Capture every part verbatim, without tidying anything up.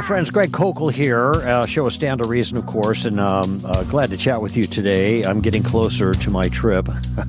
friends, Greg Kokel here, uh, show a Stand to Reason, of course, and um, uh, glad to chat with you today. I'm getting closer to my trip.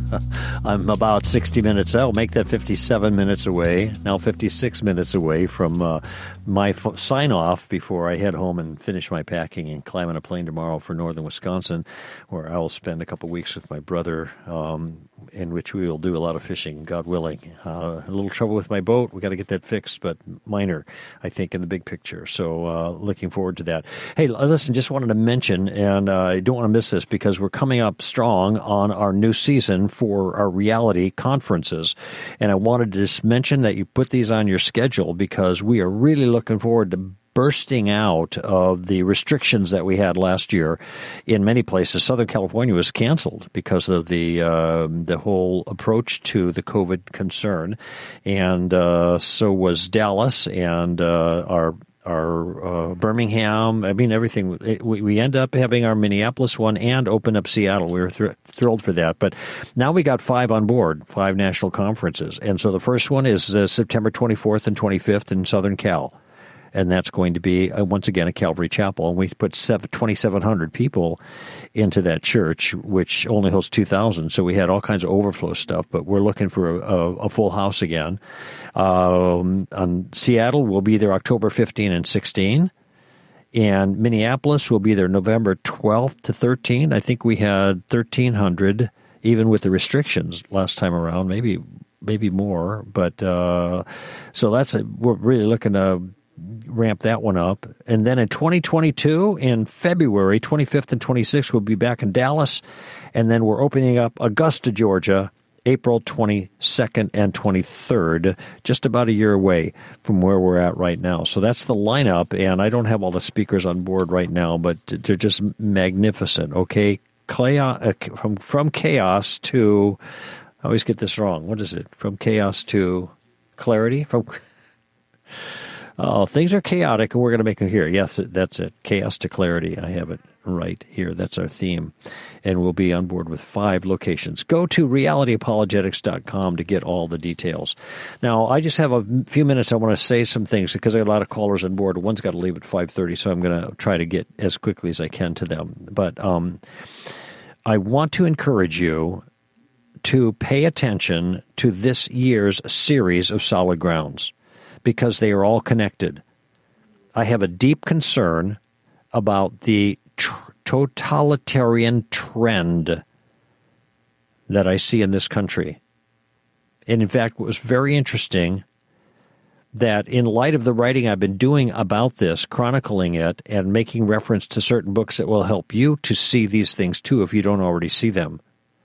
I'm about sixty minutes out. Make that fifty-seven minutes away, now fifty-six minutes away from uh, my f- sign-off before I head home and finish my packing and climb on a plane tomorrow for northern Wisconsin, where I will spend a couple weeks with my brother, um, in which we will do a lot of fishing, God willing. Uh, a little trouble with my boat. We got to get that fixed, but minor, I think, in the big picture. So uh, looking forward to that. Hey, listen, just wanted to mention, and uh, I don't want to miss this because we're coming up strong on our new season for our reality conferences. And I wanted to just mention that you put these on your schedule because we are really looking forward to bursting out of the restrictions that we had last year. In many places, Southern California was canceled because of the uh, the whole approach to the COVID concern, and uh, so was Dallas and uh, our our uh, Birmingham. I mean, everything. It, we, we end up having our Minneapolis one and open up Seattle. We were thr- thrilled for that. But now we got five on board, five national conferences, and so the first one is uh, September twenty-fourth and twenty-fifth in Southern Cal. And that's going to be, uh, once again, a Calvary Chapel. And we put twenty-seven hundred people into that church, which only holds two thousand. So we had all kinds of overflow stuff, but we're looking for a, a, a full house again. Um, on Seattle, we'll be there October fifteenth and sixteenth. And Minneapolis will be there November twelfth to thirteenth. I think we had thirteen hundred, even with the restrictions last time around, maybe maybe more. But uh, so that's a, we're really looking to ramp that one up. And then in twenty twenty-two, in February, twenty-fifth and twenty-sixth, we'll be back in Dallas. And then we're opening up Augusta, Georgia, April twenty-second and twenty-third, just about a year away from where we're at right now. So that's the lineup, and I don't have all the speakers on board right now, but they're just magnificent, okay? Chaos, from, from chaos to, I always get this wrong, what is it? From chaos to clarity? From... Oh, things are chaotic, and we're going to make them here. Yes, that's it. Chaos to clarity. I have it right here. That's our theme. And we'll be on board with five locations. Go to reality apologetics dot com to get all the details. Now, I just have a few minutes. I want to say some things because I got a lot of callers on board. One's got to leave at five thirty, so I'm going to try to get as quickly as I can to them. But um, I want to encourage you to pay attention to this year's series of Solid Grounds, because they are all connected. I have a deep concern about the tr- totalitarian trend that I see in this country. And in fact, it was very interesting that in light of the writing I've been doing about this, chronicling it, and making reference to certain books that will help you to see these things too if you don't already see them.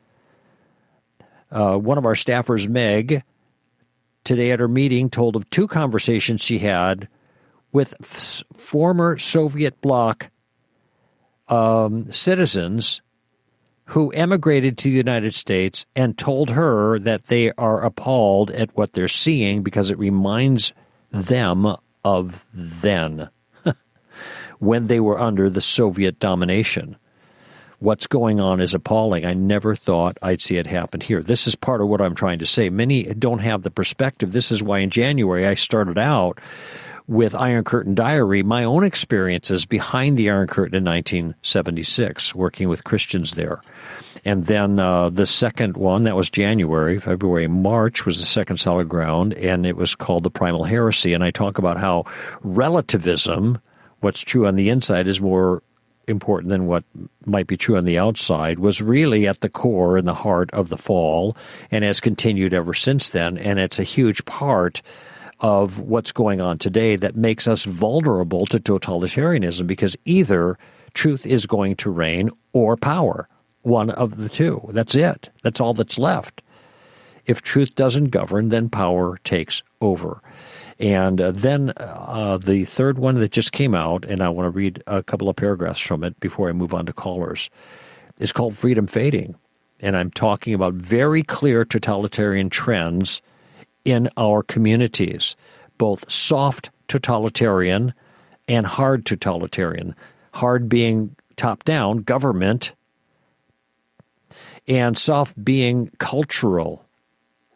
Uh, one of our staffers, Meg, today at her meeting, told of two conversations she had with f- former Soviet bloc um, citizens who emigrated to the United States and told her that they are appalled at what they're seeing because it reminds them of then, when they were under the Soviet domination. What's going on is appalling. I never thought I'd see it happen here. This is part of what I'm trying to say. Many don't have the perspective. This is why in January I started out with Iron Curtain Diary, my own experiences behind the Iron Curtain in nineteen seventy-six, working with Christians there. And then uh, the second one, that was January, February, March was the second Solid Ground, and it was called The Primal Heresy. And I talk about how relativism, what's true on the inside, is more important than what might be true on the outside, was really at the core and the heart of the fall and has continued ever since then. And it's a huge part of what's going on today that makes us vulnerable to totalitarianism, because either truth is going to reign or power, one of the two. That's it. That's all that's left. If truth doesn't govern, then power takes over. And uh, then uh, the third one that just came out, and I want to read a couple of paragraphs from it before I move on to callers, is called Freedom Fading. And I'm talking about very clear totalitarian trends in our communities, both soft totalitarian and hard totalitarian. Hard being top-down, government, and soft being cultural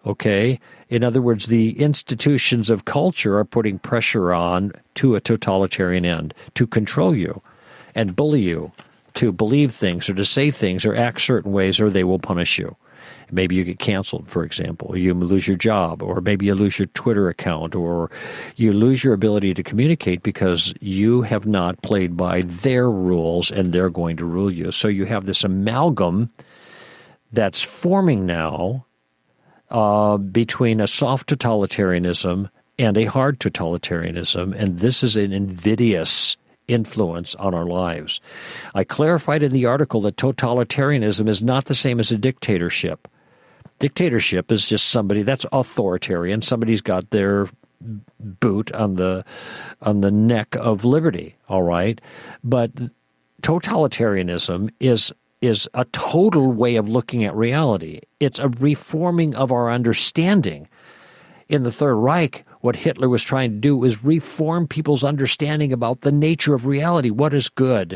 okay? In other words, the institutions of culture are putting pressure on to a totalitarian end, to control you and bully you, to believe things or to say things or act certain ways, or they will punish you. Maybe you get canceled, for example, or you lose your job, or maybe you lose your Twitter account, or you lose your ability to communicate because you have not played by their rules and they're going to rule you. So you have this amalgam that's forming now uh, between a soft totalitarianism and a hard totalitarianism, and this is an invidious influence on our lives. I clarified in the article that totalitarianism is not the same as a dictatorship. Dictatorship is just somebody that's authoritarian. Somebody's got their boot on the on the neck of liberty, all right? But totalitarianism is is a total way of looking at reality. It's a reforming of our understanding. In the Third Reich, what Hitler was trying to do was reform people's understanding about the nature of reality, what is good.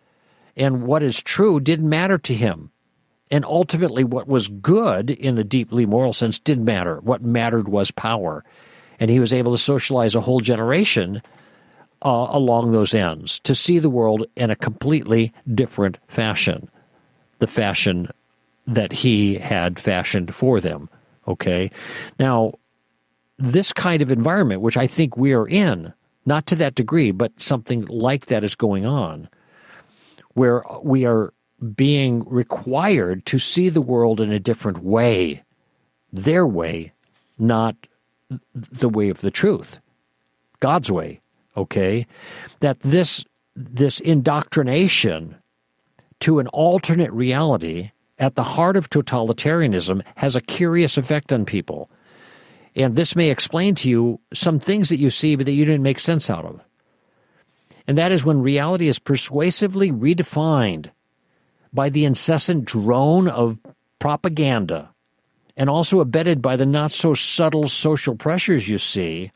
And what is true didn't matter to him. And ultimately, what was good in a deeply moral sense didn't matter. What mattered was power. And he was able to socialize a whole generation uh, along those ends, to see the world in a completely different fashion, the fashion that he had fashioned for them. Okay? Now, this kind of environment, which I think we are in, not to that degree, but something like that is going on, where we are being required to see the world in a different way, their way, not the way of the truth, God's way, okay? That this this indoctrination to an alternate reality at the heart of totalitarianism has a curious effect on people. And this may explain to you some things that you see but that you didn't make sense out of. And that is when reality is persuasively redefined by the incessant drone of propaganda, and also abetted by the not-so-subtle social pressures you see,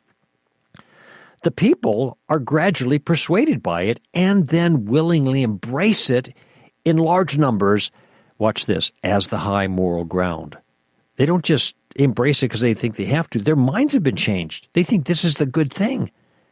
the people are gradually persuaded by it and then willingly embrace it in large numbers, watch this, as the high moral ground. They don't just embrace it because they think they have to. Their minds have been changed. They think this is the good thing.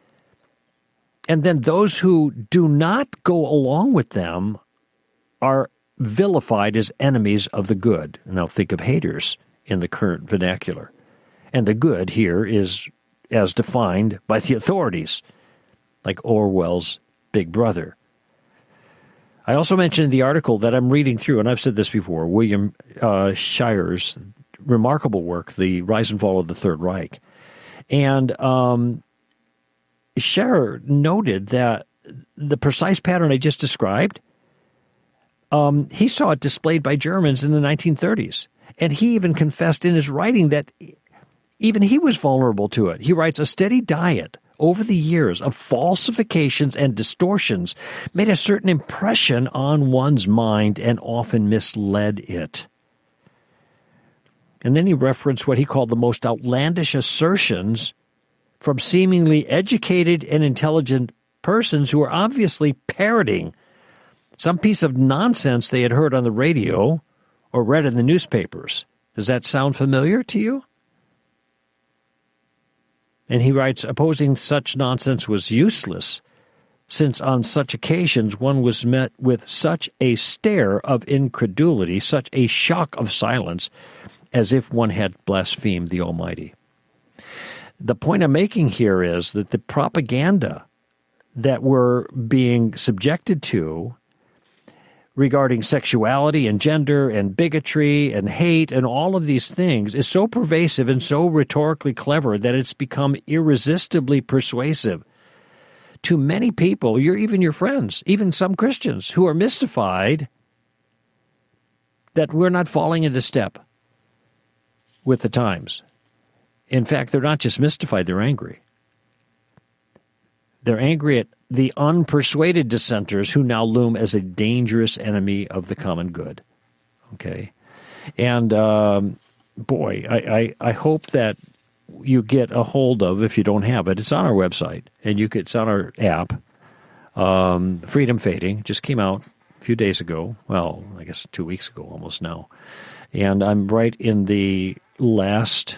And then those who do not go along with them are vilified as enemies of the good. Now think of haters in the current vernacular. And the good here is as defined by the authorities, like Orwell's Big Brother. I also mentioned in the article that I'm reading through, and I've said this before, William uh, Shirer's remarkable work, The Rise and Fall of the Third Reich. And um, Shirer noted that the precise pattern I just described, um, he saw it displayed by Germans in the nineteen thirties. And he even confessed in his writing that even he was vulnerable to it. He writes, a steady diet over the years of falsifications and distortions made a certain impression on one's mind and often misled it. And then he referenced what he called the most outlandish assertions from seemingly educated and intelligent persons who were obviously parroting some piece of nonsense they had heard on the radio or read in the newspapers. Does that sound familiar to you? And he writes, opposing such nonsense was useless, since on such occasions one was met with such a stare of incredulity, such a shock of silence, as if one had blasphemed the Almighty. The point I'm making here is that the propaganda that we're being subjected to regarding sexuality and gender and bigotry and hate and all of these things is so pervasive and so rhetorically clever that it's become irresistibly persuasive to many people, you're even your friends, even some Christians, who are mystified that we're not falling into step with the times. In fact, they're not just mystified, they're angry. They're angry at the unpersuaded dissenters who now loom as a dangerous enemy of the common good. Okay? And, um, boy, I, I, I hope that you get a hold of, if you don't have it, it's on our website, and you could, it's on our app, um, Freedom Fading, just came out a few days ago. Well, I guess two weeks ago almost now. And I'm right in the last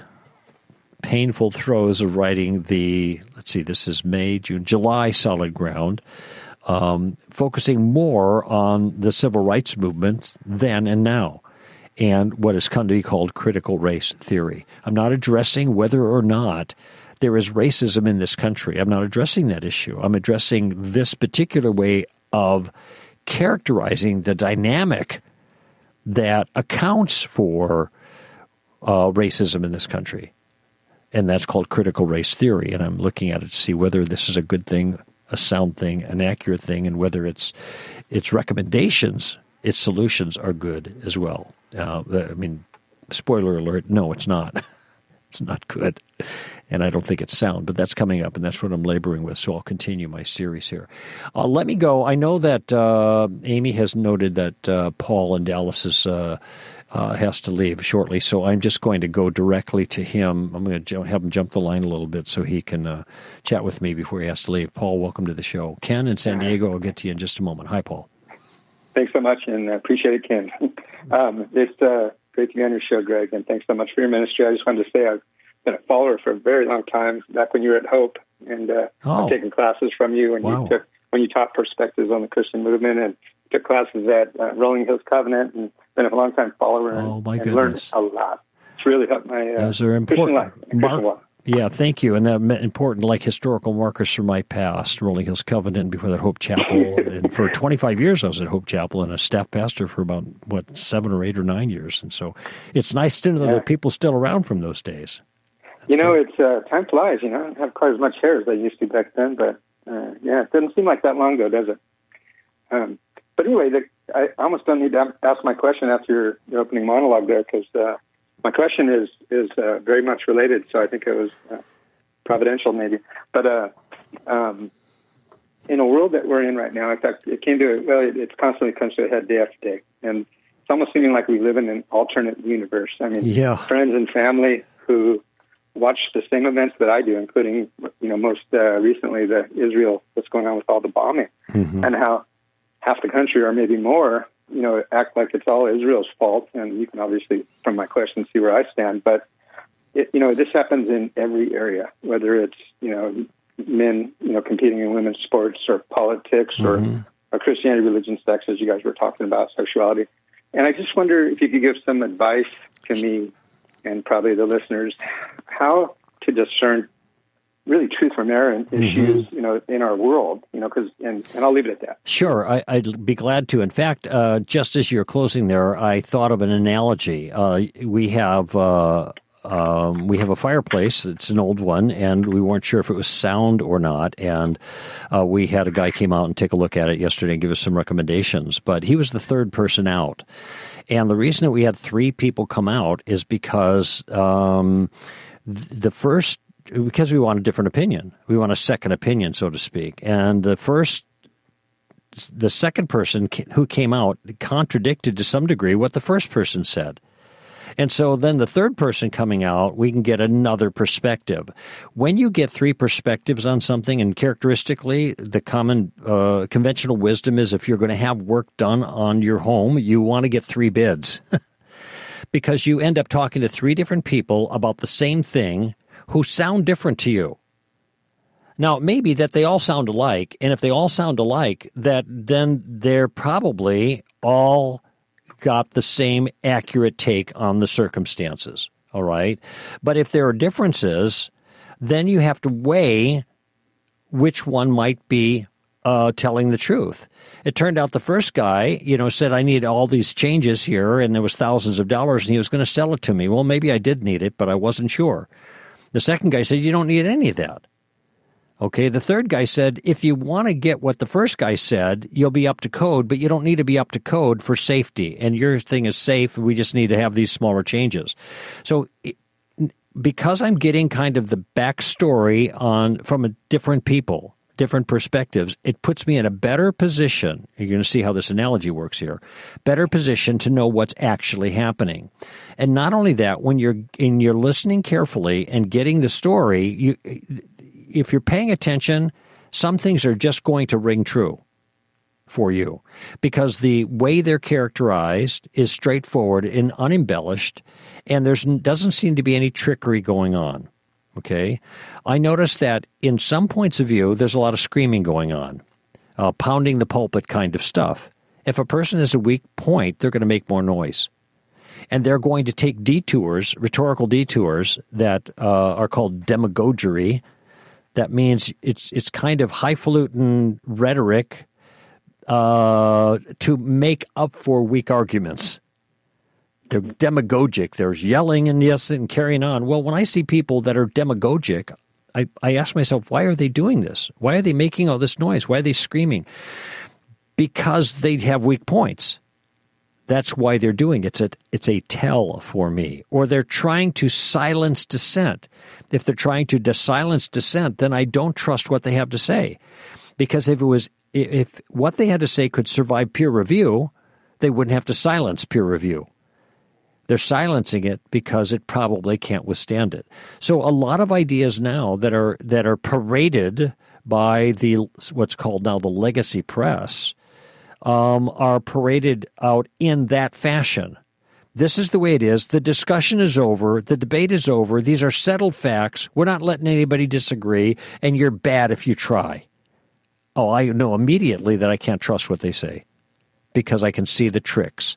painful throes of writing the, let's see, this is May, June, July Solid Ground, um, focusing more on the civil rights movement then and now, and what has come to be called critical race theory. I'm not addressing whether or not there is racism in this country. I'm not addressing that issue. I'm addressing this particular way of characterizing the dynamic that accounts for uh, racism in this country. And that's called critical race theory. And I'm looking at it to see whether this is a good thing, a sound thing, an accurate thing, and whether its its recommendations, its solutions are good as well. Uh, I mean, spoiler alert, no, it's not. It's not good. And I don't think it's sound, but that's coming up, and that's what I'm laboring with, so I'll continue my series here. Uh, let me go. I know that uh, Amy has noted that uh, Paul in Dallas is... Uh, Uh, has to leave shortly, so I'm just going to go directly to him. I'm going to have him jump the line a little bit so he can uh, chat with me before he has to leave. Paul, welcome to the show. Ken in San Diego, I'll get to you in just a moment. Hi, Paul. Thanks so much, and I appreciate it, Ken. um, it's uh, great to be on your show, Greg, and thanks so much for your ministry. I just wanted to say I've been a follower for a very long time, back when you were at Hope, and uh, oh. I've taken classes from you when wow. you took when you taught perspectives on the Christian movement, and took classes at uh, Rolling Hills Covenant, and been a long-time follower and, oh, my and learned a lot. It's really helped my uh, Those are important. Christian life, Christian walk. Yeah, thank you. And that important, like historical markers from my past, Rolling Hills Covenant, before that Hope Chapel. And for twenty-five years I was at Hope Chapel and a staff pastor for about, what, seven or eight or nine years. And so it's nice to know that yeah. there are people still around from those days. That's you know, great. it's uh, time flies, you know. I don't have quite as much hair as I used to back then, but uh, yeah, it doesn't seem like that long ago, does it? Um, but anyway, the, I almost don't need to ask my question after your, your opening monologue there, because uh, my question is is uh, very much related. So I think it was uh, providential, maybe. But uh, um, in a world that we're in right now, in fact, it came to well, it, it constantly comes to a head day after day, and it's almost seeming like we live in an alternate universe. I mean, yeah. friends and family who watch the same events that I do, including, you know, most uh, recently the Israel, what's going on with all the bombing, mm-hmm. and how half the country, or maybe more, you know, act like it's all Israel's fault. And you can obviously, from my question, see where I stand. But, it, you know, this happens in every area, whether it's, you know, men, you know, competing in women's sports or politics mm-hmm. or, or Christianity, religion, sex, as you guys were talking about, sexuality. And I just wonder if you could give some advice to me and probably the listeners, how to discern really truth from error and issues, mm-hmm. you know, in our world, you know, because, and, and I'll leave it at that. Sure, I, I'd be glad to. In fact, uh, just as you're closing there, I thought of an analogy. Uh, we have uh, um, we have a fireplace. It's an old one, and we weren't sure if it was sound or not. And uh, we had a guy came out and take a look at it yesterday and give us some recommendations. But he was the third person out. And the reason that we had three people come out is because um, the first Because we want a different opinion. We want a second opinion, so to speak. And the first, the second person who came out contradicted to some degree what the first person said. And so then the third person coming out, we can get another perspective. When you get three perspectives on something, and characteristically, the common uh, conventional wisdom is if you're going to have work done on your home, you want to get three bids. Because you end up talking to three different people about the same thing who sound different to you. Now, it may be that they all sound alike, and if they all sound alike, that then they're probably all got the same accurate take on the circumstances, all right? But if there are differences, then you have to weigh which one might be uh, telling the truth. It turned out the first guy, you know, said, I need all these changes here, and there was thousands of dollars, and he was going to sell it to me. Well, maybe I did need it, but I wasn't sure. The second guy said, you don't need any of that. Okay, the third guy said, if you want to get what the first guy said, you'll be up to code, but you don't need to be up to code for safety. And your thing is safe, we just need to have these smaller changes. So because I'm getting kind of the backstory on from a different people, different perspectives, it puts me in a better position. You're going to see how this analogy works here. Better position to know what's actually happening. And not only that, when you're and you're listening carefully and getting the story, you, if you're paying attention, some things are just going to ring true. for you, because the way they're characterized is straightforward and unembellished, and there doesn't seem to be any trickery going on. Okay? I noticed that in some points of view, there's a lot of screaming going on, uh, pounding the pulpit kind of stuff. If a person has a weak point, they're going to make more noise. And they're going to take detours, rhetorical detours, that uh, are called demagoguery. That means it's it's kind of highfalutin rhetoric uh, to make up for weak arguments. They're demagogic. There's yelling and yes and carrying on. Well, when I see people that are demagogic, I, I ask myself, why are they doing this? Why are they making all this noise? Why are they screaming? Because they have weak points. That's why they're doing it. It's a, it's a tell for me. Or they're trying to silence dissent. If they're trying to silence dissent, then I don't trust what they have to say. Because if it was, if what they had to say could survive peer review, they wouldn't have to silence peer review. They're silencing it because it probably can't withstand it. So a lot of ideas now that are that are paraded by the what's called now the legacy press um, are paraded out in that fashion. This is the way it is. The discussion is over. The debate is over. These are settled facts. We're not letting anybody disagree, and you're bad if you try. Oh, I know immediately that I can't trust what they say because I can see the tricks.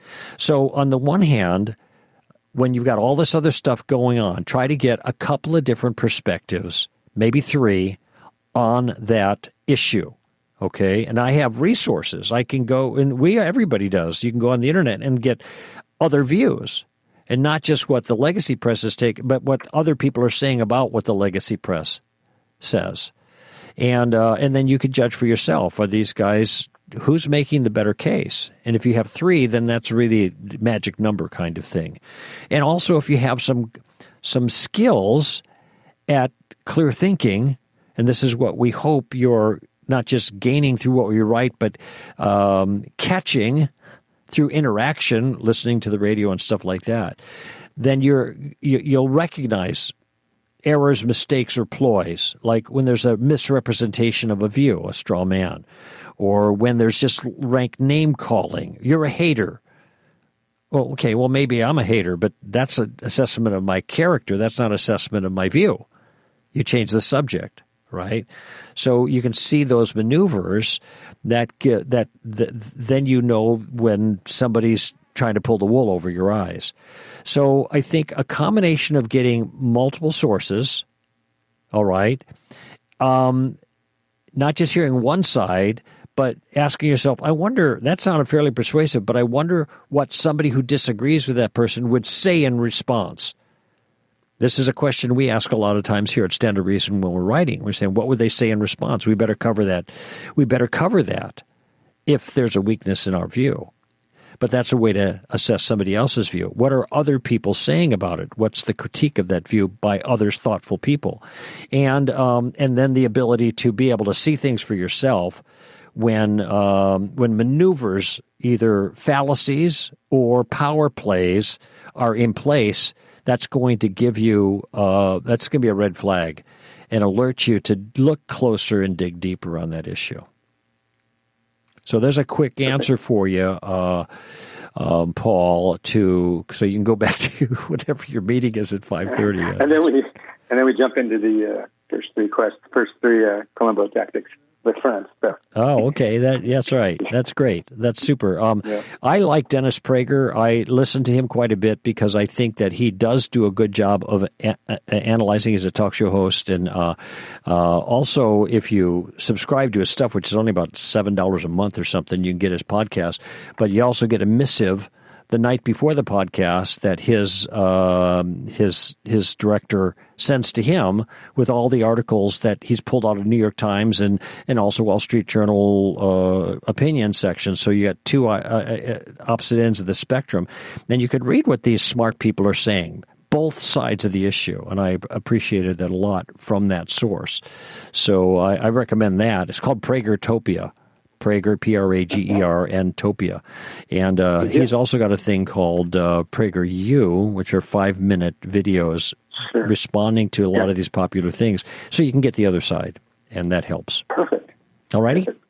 So on the one hand, when you've got all this other stuff going on, try to get a couple of different perspectives, maybe three, on that issue, okay? And I have resources. I can go, and we everybody does. You can go on the internet and get other views, and not just what the legacy press is taking, but what other people are saying about what the legacy press says. And uh, and then you could judge for yourself. Are these guys, who's making the better case? And if you have three, then that's really a magic number kind of thing. And also if you have some some skills at clear thinking, and this is what we hope you're not just gaining through what we write, but um, catching through interaction, listening to the radio and stuff like that, then you're you, you'll recognize errors, mistakes, or ploys, like when there's a misrepresentation of a view, a straw man, or when there's just rank name calling. You're a hater. Well, okay, well, maybe I'm a hater, but that's an assessment of my character. That's not an assessment of my view. You change the subject, right? So you can see those maneuvers that get, that, that then you know when somebody's trying to pull the wool over your eyes. So I think a combination of getting multiple sources, all right, um, not just hearing one side, but asking yourself, I wonder, that sounded fairly persuasive, but I wonder what somebody who disagrees with that person would say in response. This is a question we ask a lot of times here at Stand to Reason when we're writing. We're saying, what would they say in response? We better cover that. We better cover that if there's a weakness in our view. But that's a way to assess somebody else's view. What are other people saying about it? What's the critique of that view by others, thoughtful people? And um, and then the ability to be able to see things for yourself when um, when maneuvers, either fallacies or power plays, are in place. That's going to give you uh, that's going to be a red flag and alert you to look closer and dig deeper on that issue. So there's a quick answer for you, uh, um, Paul. To so you can go back to whatever your meeting is at five thirty. And then we and then we jump into the uh, first three quests, first three uh, Columbo tactics with friends. So. Oh, okay. That that's right. That's great. That's super. Um, yeah. I like Dennis Prager. I listen to him quite a bit because I think that he does do a good job of a- a- analyzing as a talk show host. And uh, uh, also, if you subscribe to his stuff, which is only about seven dollars a month or something, you can get his podcast. But you also get a missive the night before the podcast that his uh, his his director sends to him with all the articles that he's pulled out of New York Times and, and also Wall Street Journal uh, opinion section. So you got two uh, uh, opposite ends of the spectrum. Then you could read what these smart people are saying, both sides of the issue, and I appreciated that a lot from that source. So I, I recommend that. It's called Pragertopia. Prager, P R A G E R, and Topia. And uh, he's also got a thing called uh, PragerU, which are five-minute videos sure. responding to a lot yeah. of these popular things. So you can get the other side, and that helps. Perfect. All righty?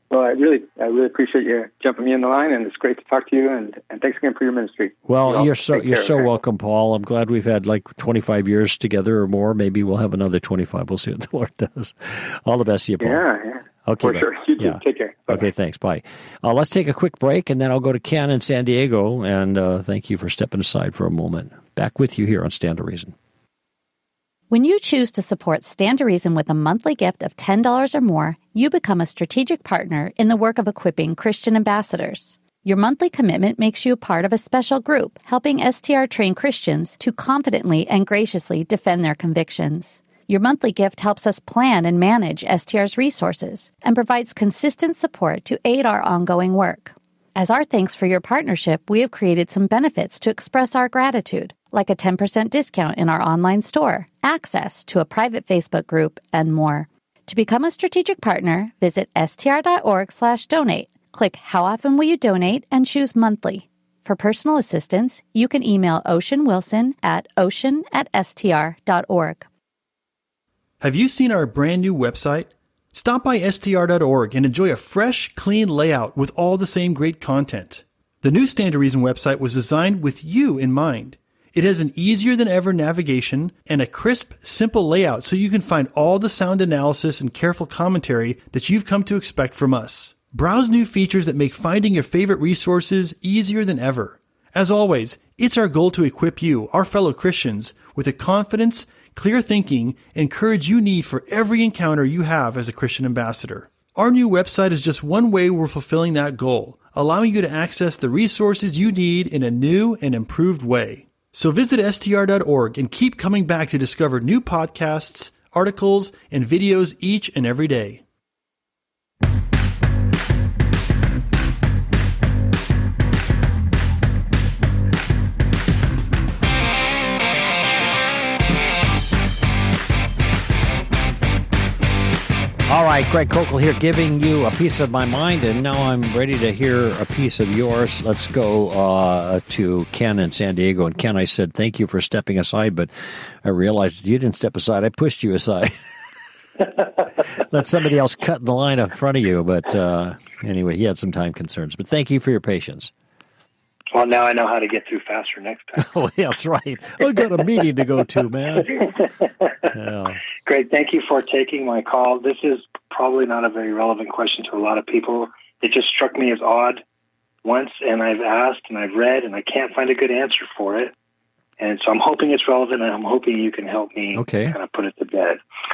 Well, I really, I really appreciate you jumping me in the line, and it's great to talk to you. And, and thanks again for your ministry. Well, you you're so you're so okay? welcome, Paul. I'm glad we've had like twenty-five years together or more. Maybe we'll have another twenty-five. We'll see what the Lord does. All the best to you, Paul. Yeah, yeah. Okay, for bye. sure. You too. Yeah. Take care. Bye-bye. Okay, thanks. Bye. Uh, let's take a quick break, and then I'll go to Ken in San Diego. And uh, thank you for stepping aside for a moment. Back with you here on Stand to Reason. When you choose to support Stand to Reason with a monthly gift of ten dollars or more, you become a strategic partner in the work of equipping Christian ambassadors. Your monthly commitment makes you a part of a special group helping S T R-trained Christians to confidently and graciously defend their convictions. Your monthly gift helps us plan and manage S T R's resources and provides consistent support to aid our ongoing work. As our thanks for your partnership, we have created some benefits to express our gratitude, like a ten percent discount in our online store, access to a private Facebook group, and more. To become a strategic partner, visit str.org slash donate. Click How Often Will You Donate and choose Monthly. For personal assistance, you can email Ocean Wilson at ocean at str.org. Have you seen our brand new website? Stop by S T R dot org and enjoy a fresh, clean layout with all the same great content. The new Stand to Reason website was designed with you in mind. It has an easier-than-ever navigation and a crisp, simple layout so you can find all the sound analysis and careful commentary that you've come to expect from us. Browse new features that make finding your favorite resources easier than ever. As always, it's our goal to equip you, our fellow Christians, with the confidence, clear thinking, and courage you need for every encounter you have as a Christian ambassador. Our new website is just one way we're fulfilling that goal, allowing you to access the resources you need in a new and improved way. So visit S T R dot org and keep coming back to discover new podcasts, articles, and videos each and every day. All right, Greg Kokel here, giving you a piece of my mind, and now I'm ready to hear a piece of yours. Let's go uh, to Ken in San Diego. And Ken, I said, thank you for stepping aside, but I realized you didn't step aside. I pushed you aside. Let somebody else cut in the line in front of you. But uh, anyway, he had some time concerns. But thank you for your patience. Well, now I know how to get through faster next time. Oh, yes, right. I've got a meeting to go to, man. Yeah. Great. Thank you for taking my call. This is probably not a very relevant question to a lot of people. It just struck me as odd once, and I've asked and I've read, and I can't find a good answer for it. And so I'm hoping it's relevant, and I'm hoping you can help me okay. kind of put it to bed.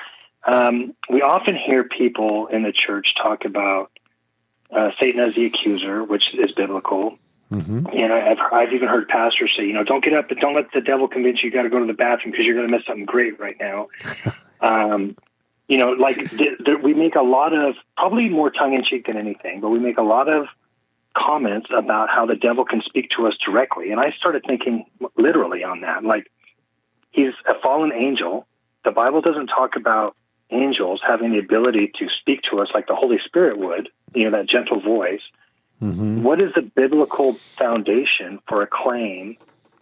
Um, we often hear people in the church talk about uh, Satan as the accuser, which is biblical. Mm-hmm. And I've I've even heard pastors say, you know, don't get up and don't let the devil convince you you got to go to the bathroom because you're going to miss something great right now. um, you know, like th- th- we make a lot of, probably more tongue-in-cheek than anything, but we make a lot of comments about how the devil can speak to us directly. And I started thinking literally on that. Like, he's a fallen angel. The Bible doesn't talk about angels having the ability to speak to us like the Holy Spirit would, you know, that gentle voice. Mm-hmm. What is the biblical foundation for a claim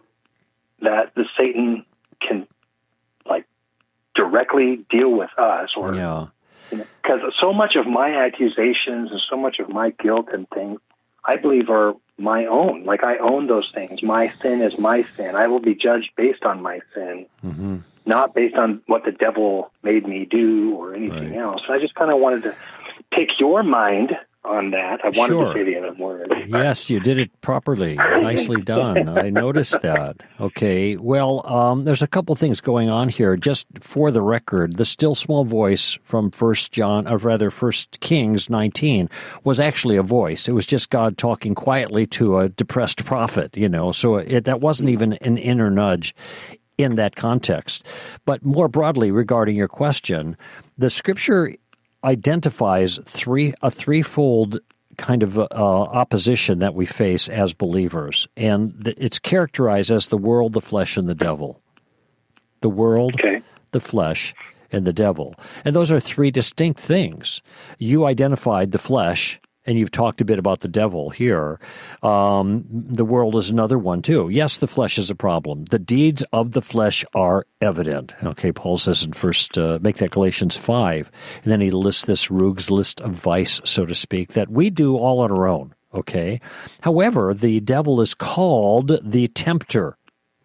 that the Satan can, like, directly deal with us? Or, yeah. Because you know, so much of my accusations and so much of my guilt and things, I believe are my own. Like, I own those things. My sin is my sin. I will be judged based on my sin, mm-hmm. not based on what the devil made me do or anything right. else. I just kind of wanted to pick your mind on that. I wanted sure. to say the other word. Yes, you did it properly. Nicely done. I noticed that. Okay. Well, um, there's a couple things going on here. Just for the record, the still small voice from First John, or rather First Kings nineteen, was actually a voice. It was just God talking quietly to a depressed prophet. You know, so it, that wasn't even an inner nudge in that context. But more broadly, regarding your question, the Scripture identifies three a threefold kind of uh, opposition that we face as believers, and th- it's characterized as the world, the flesh, and the devil. The world, okay. the flesh, and the devil. And those are three distinct things. You identified the flesh and you've talked a bit about the devil here. Um, the world is another one, too. Yes, the flesh is a problem. The deeds of the flesh are evident. Okay, Paul says in first, uh, make that Galatians five, and then he lists this rogues list of vice, so to speak, that we do all on our own, okay? However, the devil is called the tempter,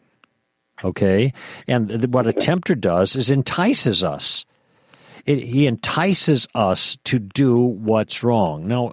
okay? And th- what a tempter does is entices us. It, he entices us to do what's wrong. Now,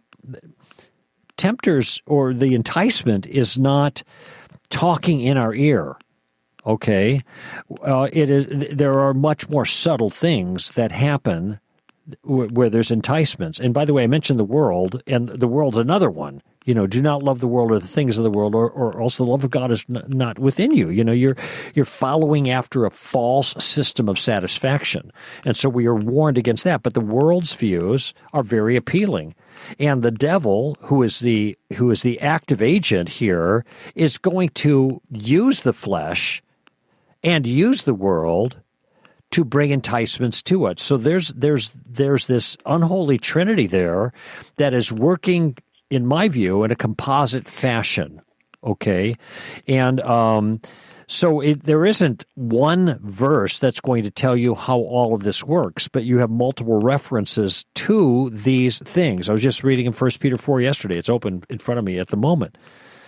tempters or the enticement is not talking in our ear, okay? Uh, it is. There are much more subtle things that happen w- where there's enticements. And by the way, I mentioned the world, and the world's another one. You know, do not love the world or the things of the world, or, or also the love of God is n- not within you. You know, you're you're following after a false system of satisfaction. And so we are warned against that. But the world's views are very appealing. And the devil, who is the who is the active agent here, is going to use the flesh and use the world to bring enticements to it. So there's there's there's this unholy trinity there that is working, in my view, in a composite fashion, okay? And um, so it, there isn't one verse that's going to tell you how all of this works, but you have multiple references to these things. I was just reading in First Peter four yesterday. It's open in front of me at the moment.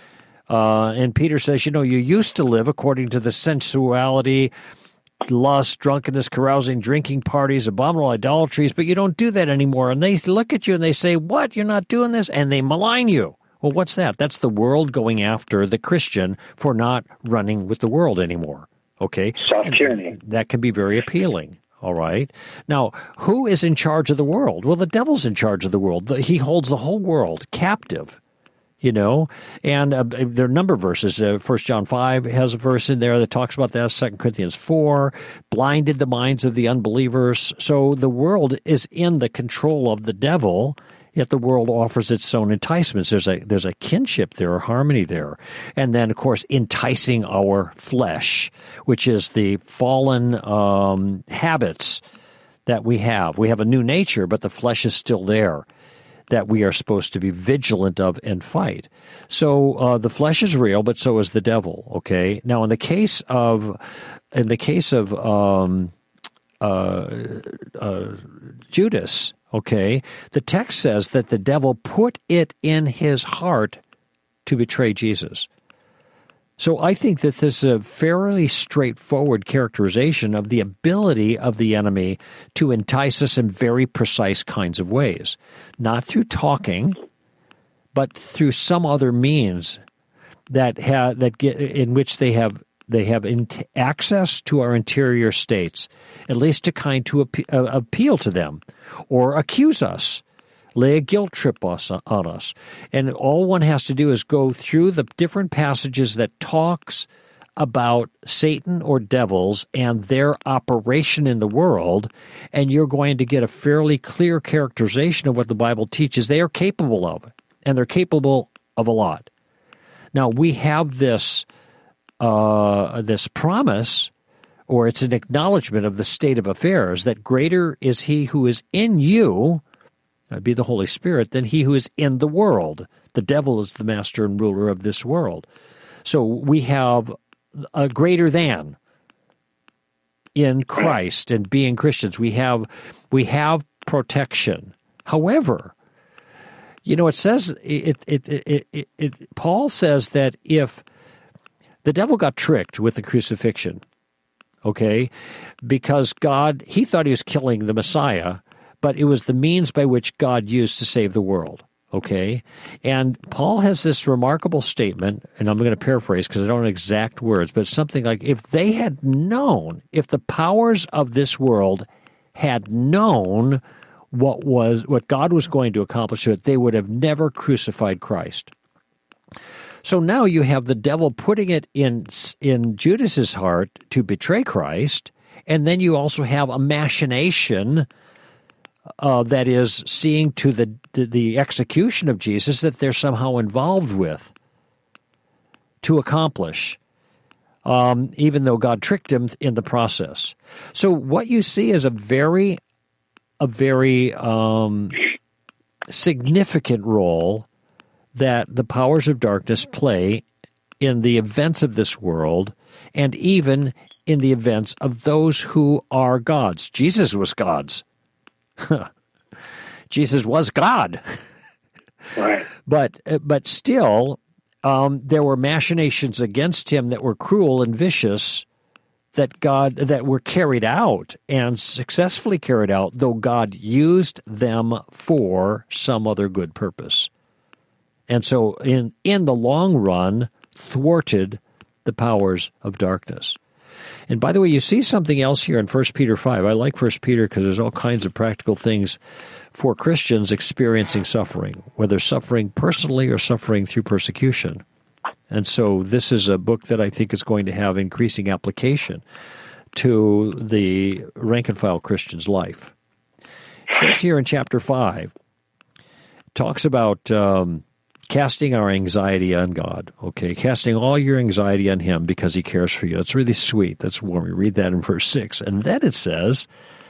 Uh, and Peter says, you know, you used to live according to the sensuality, lust, drunkenness, carousing, drinking parties, abominable idolatries, but you don't do that anymore. And they look at you and they say, what? You're not doing this? And they malign you. Well, what's that? That's the world going after the Christian for not running with the world anymore. Okay? Soft tyranny. That can be very appealing. All right. Now, who is in charge of the world? Well, the devil's in charge of the world. He holds the whole world captive. You know, and uh, there are a number of verses. Uh, First John five has a verse in there that talks about that. Second Corinthians four, blinded the minds of the unbelievers. So the world is in the control of the devil, yet the world offers its own enticements. There's a there's a kinship there, a harmony there. And then, of course, enticing our flesh, which is the fallen um, habits that we have. We have a new nature, but the flesh is still there, that we are supposed to be vigilant of and fight. So uh, the flesh is real, but so is the devil. Okay. Now, in the case of, in the case of um, uh, uh, Judas, okay, the text says that the devil put it in his heart to betray Jesus. So I think that this is a fairly straightforward characterization of the ability of the enemy to entice us in very precise kinds of ways, not through talking, but through some other means that ha- that get, in which they have they have in- access to our interior states, at least to kind to ap- uh, appeal to them or accuse us. Lay a guilt trip us, on us. And all one has to do is go through the different passages that talks about Satan or devils and their operation in the world, and you're going to get a fairly clear characterization of what the Bible teaches they are capable of, and they're capable of a lot. Now, we have this uh, this promise, or it's an acknowledgement of the state of affairs, that greater is he who is in you, that'd be the Holy Spirit, than he who is in the world. The devil is the master and ruler of this world. So we have a greater than in Christ and being Christians. We have we have protection. However, you know, it says it it it, it, it Paul says that if the devil got tricked with the crucifixion, okay, because God, he thought he was killing the Messiah, but it was the means by which God used to save the world, okay? And Paul has this remarkable statement, and I'm going to paraphrase because I don't know exact words, but it's something like, if they had known, if the powers of this world had known what was what God was going to accomplish with it, they would have never crucified Christ. So now you have the devil putting it in, in Judas's heart to betray Christ, and then you also have a machination Uh, that is seeing to the, the the execution of Jesus that they're somehow involved with to accomplish, um, even though God tricked him in the process. So what you see is a very, a very um, significant role that the powers of darkness play in the events of this world and even in the events of those who are gods. Jesus was God's. Jesus was God. Right. But but still, um, there were machinations against him that were cruel and vicious that God that were carried out and successfully carried out, though God used them for some other good purpose. And so in in the long run, thwarted the powers of darkness. And by the way, you see something else here in First Peter five. I like First Peter because there's all kinds of practical things for Christians experiencing suffering, whether suffering personally or suffering through persecution. And so this is a book that I think is going to have increasing application to the rank-and-file Christian's life. It says here in chapter five, talks about um, casting our anxiety on God, okay? Casting all your anxiety on him because he cares for you. That's really sweet. That's when we read that in verse six. And then it says,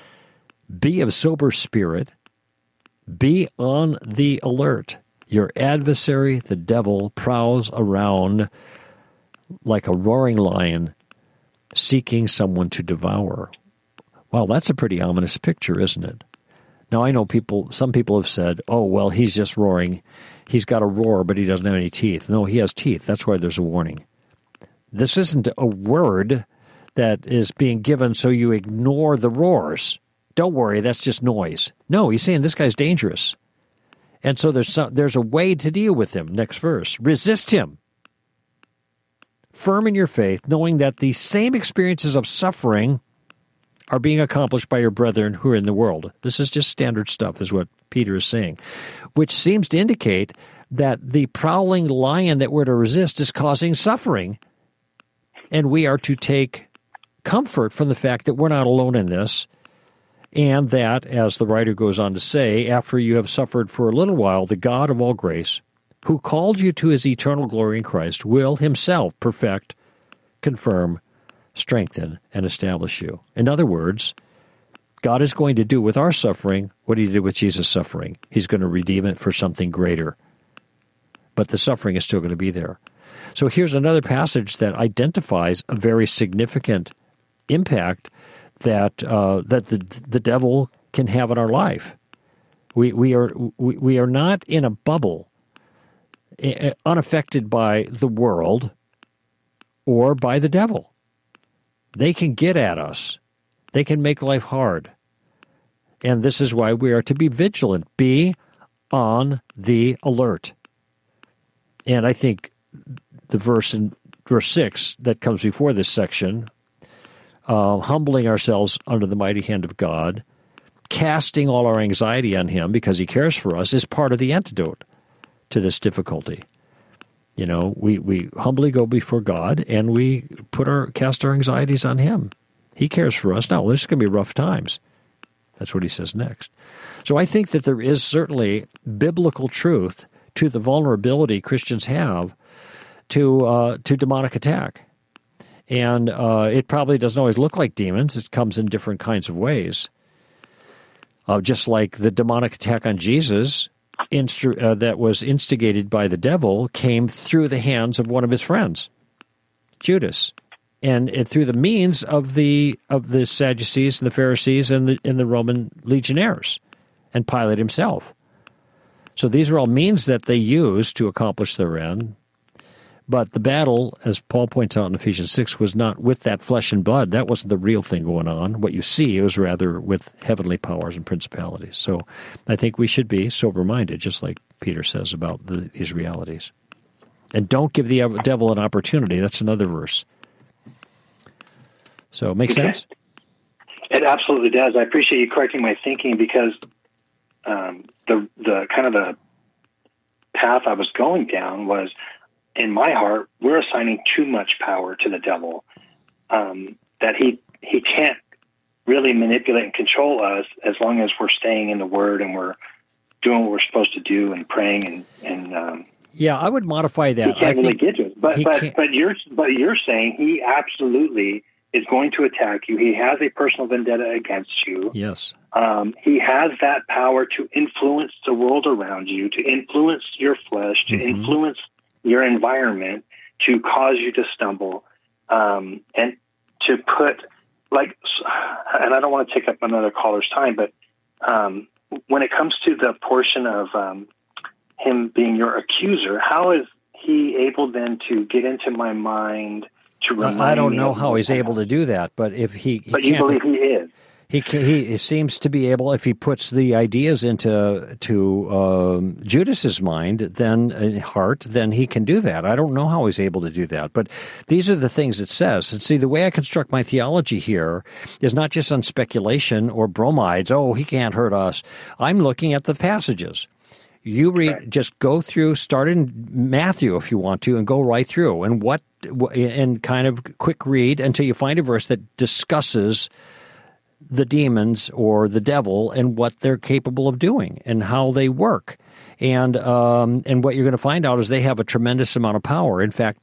be of sober spirit, be on the alert. Your adversary, the devil, prowls around like a roaring lion, seeking someone to devour. Wow, that's a pretty ominous picture, isn't it? Now, I know people. Some people have said, oh, well, he's just roaring. He's got a roar, but he doesn't have any teeth. No, he has teeth. That's why there's a warning. This isn't a word that is being given so you ignore the roars. Don't worry, that's just noise. No, he's saying this guy's dangerous. And so there's some, there's a way to deal with him. Next verse. Resist him. Firm in your faith, knowing that the same experiences of suffering are being accomplished by your brethren who are in the world. This is just standard stuff, is what Peter is saying, which seems to indicate that the prowling lion that we're to resist is causing suffering, and we are to take comfort from the fact that we're not alone in this, and that, as the writer goes on to say, after you have suffered for a little while, the God of all grace, who called you to his eternal glory in Christ, will himself perfect, confirm, strengthen, and establish you. In other words, God is going to do with our suffering what he did with Jesus' suffering. He's going to redeem it for something greater. But the suffering is still going to be there. So here's another passage that identifies a very significant impact that uh, that the the devil can have in our life. We we are we, we are not in a bubble, uh, unaffected by the world or by the devil. They can get at us. They can make life hard. And this is why we are to be vigilant. Be on the alert. And I think the verse in verse six that comes before this section, Uh, humbling ourselves under the mighty hand of God, casting all our anxiety on him because he cares for us, is part of the antidote to this difficulty. You know, we, we humbly go before God and we put our cast our anxieties on him. He cares for us. Now, there's going to be rough times. That's what he says next. So I think that there is certainly biblical truth to the vulnerability Christians have to uh, to demonic attack. And uh, it probably doesn't always look like demons. It comes in different kinds of ways. Uh, just like the demonic attack on Jesus instru- uh, that was instigated by the devil came through the hands of one of his friends, Judas, and it, through the means of the of the Sadducees and the Pharisees and the, and the Roman legionnaires and Pilate himself. So these are all means that they used to accomplish their end. But the battle, as Paul points out in Ephesians six, was not with that flesh and blood. That wasn't the real thing going on. What you see was rather with heavenly powers and principalities. So I think we should be sober-minded, just like Peter says about the, these realities. And don't give the devil an opportunity. That's another verse. So make okay. sense? It absolutely does. I appreciate you correcting my thinking because um, the the kind of the path I was going down was, in my heart, we're assigning too much power to the devil, um, that he he can't really manipulate and control us as long as we're staying in the Word and we're doing what we're supposed to do and praying and and um, yeah, I would modify that. He can't I really get to it, but but can't. but you're but you're saying he absolutely is going to attack you. He has a personal vendetta against you. Yes, Um, he has that power to influence the world around you, to influence your flesh, to mm-hmm. influence your environment, to cause you to stumble, um, and to put, like, and I don't want to take up another caller's time, but um, when it comes to the portion of um, him being your accuser, how is he able then to get into my mind to remind I don't me know of how he's that? able to do that, but if he, he but you can't, believe he is. He, he seems to be able, if he puts the ideas into to um, Judas's mind, then uh, heart, then he can do that. I don't know how he's able to do that, but these are the things it says. And see, the way I construct my theology here is not just on speculation or bromides. Oh, he can't hurt us. I'm looking at the passages. You read, right. Just go through, start in Matthew if you want to, and go right through, and what, and kind of quick read until you find a verse that discusses the demons or the devil and what they're capable of doing and how they work. And um, and what you're going to find out is they have a tremendous amount of power. In fact,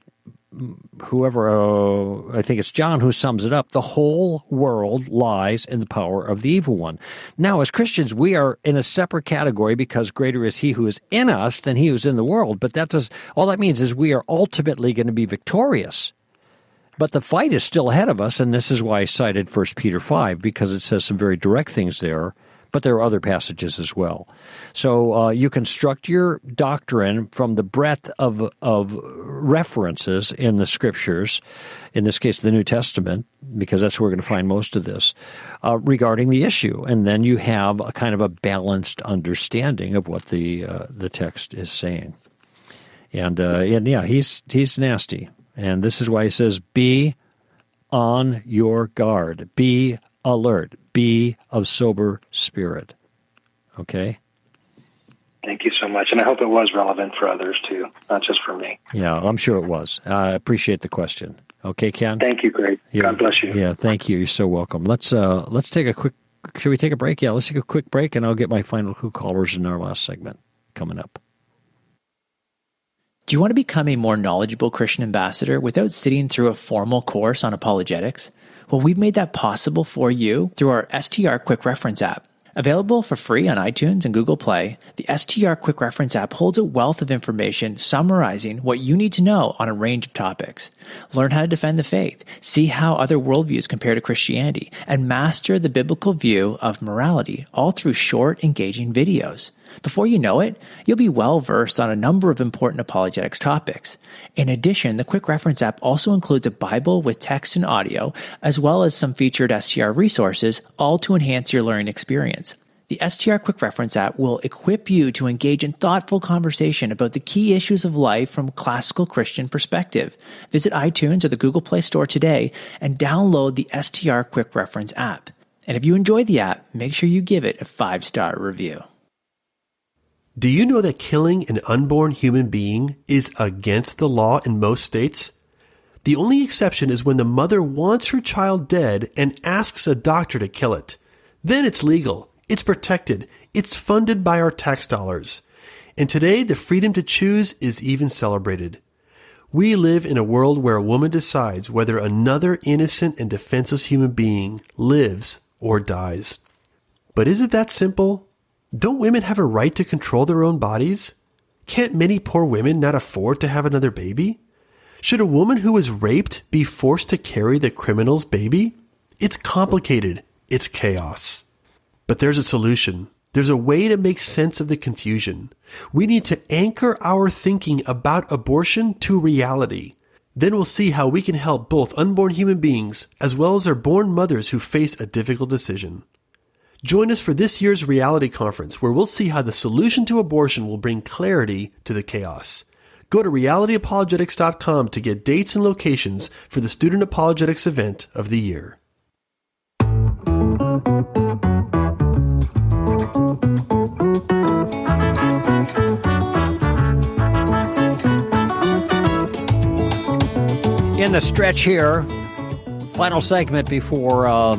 whoever, uh, I think it's John who sums it up, the whole world lies in the power of the evil one. Now, as Christians, we are in a separate category because greater is he who is in us than he who is in the world. But that does, all that means is we are ultimately going to be victorious. But the fight is still ahead of us, and this is why I cited First Peter five, because it says some very direct things there, but there are other passages as well. So uh, you construct your doctrine from the breadth of of references in the Scriptures, in this case the New Testament, because that's where we're going to find most of this, uh, regarding the issue. And then you have a kind of a balanced understanding of what the uh, the text is saying. And, uh, and yeah, he's he's nasty. And this is why he says, be on your guard, be alert, be of sober spirit. Okay? Thank you so much. And I hope it was relevant for others, too, not just for me. Yeah, I'm sure it was. I appreciate the question. Okay, Ken? Thank you, Greg. Yeah, God bless you. Yeah, thank you. You're so welcome. Let's uh, let's take a quick, should we take a break? Yeah, let's take a quick break, and I'll get my final two callers in our last segment coming up. Do you want to become a more knowledgeable Christian ambassador without sitting through a formal course on apologetics? Well, we've made that possible for you through our S T R Quick Reference app. Available for free on iTunes and Google Play, the S T R Quick Reference app holds a wealth of information summarizing what you need to know on a range of topics. Learn how to defend the faith, see how other worldviews compare to Christianity, and master the biblical view of morality, all through short, engaging videos. Before you know it, you'll be well-versed on a number of important apologetics topics. In addition, the Quick Reference app also includes a Bible with text and audio, as well as some featured S T R resources, all to enhance your learning experience. The S T R Quick Reference app will equip you to engage in thoughtful conversation about the key issues of life from a classical Christian perspective. Visit iTunes or the Google Play Store today and download the S T R Quick Reference app. And if you enjoy the app, make sure you give it a five-star review. Do you know that killing an unborn human being is against the law in most states? The only exception is when the mother wants her child dead and asks a doctor to kill it. Then it's legal. It's protected. It's funded by our tax dollars. And today, the freedom to choose is even celebrated. We live in a world where a woman decides whether another innocent and defenseless human being lives or dies. But is it that simple? Don't women have a right to control their own bodies? Can't many poor women not afford to have another baby? Should a woman who was raped be forced to carry the criminal's baby? It's complicated. It's chaos. But there's a solution. There's a way to make sense of the confusion. We need to anchor our thinking about abortion to reality. Then we'll see how we can help both unborn human beings as well as their born mothers who face a difficult decision. Join us for this year's reality conference where we'll see how the solution to abortion will bring clarity to the chaos. Go to reality apologetics dot com to get dates and locations for the Student Apologetics event of the year. In the stretch here, final segment before um,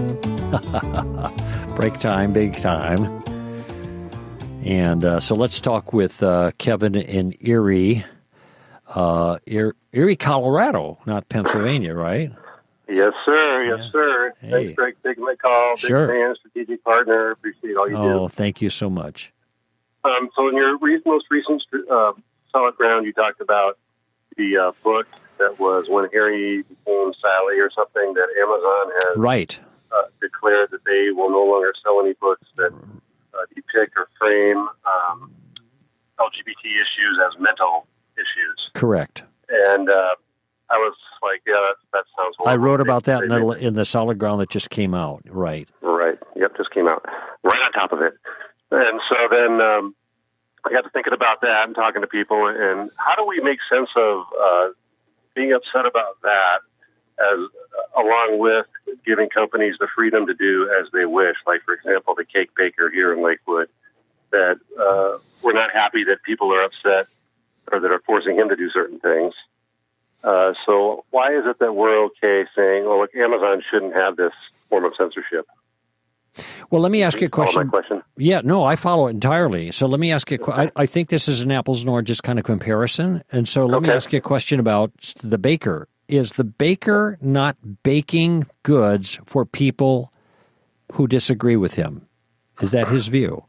break time, big time. And uh, so let's talk with uh, Kevin in Erie, uh, Erie, Colorado, not Pennsylvania, right? Yes, sir. Yes, Yeah. sir. Hey. Thanks, Greg, for taking my call. Big Sure. fan, strategic partner. Appreciate all you Oh, do. thank you so much. Um, so in your re- most recent uh, Solid Ground, you talked about the uh, book that was When Harry Became Sally or something that Amazon has Right. uh, declared that they will no longer sell any books that uh, depict or frame um, L G B T issues as mental issues. Correct. And uh, I was like, yeah, that, that sounds horrible. I wrote about that in They- the, they- in the Solid Ground that just came out. Right. Right. Yep, just came out. Right on top of it. And so then um, I got to thinking about that and talking to people, and how do we make sense of uh, being upset about that as uh, along with giving companies the freedom to do as they wish? Like, for example, the cake baker here in Lakewood, that uh, we're not happy that people are upset or that are forcing him to do certain things. Uh, so why is it that we're okay saying, well, look, Amazon shouldn't have this form of censorship? Well, let me ask you a Follow question. my question? Yeah, no, I follow it entirely. So let me ask you a question. I, I think this is an apples and oranges kind of comparison. And so let me Okay. ask you a question about the baker. Is the baker not baking goods for people who disagree with him? Is that his view?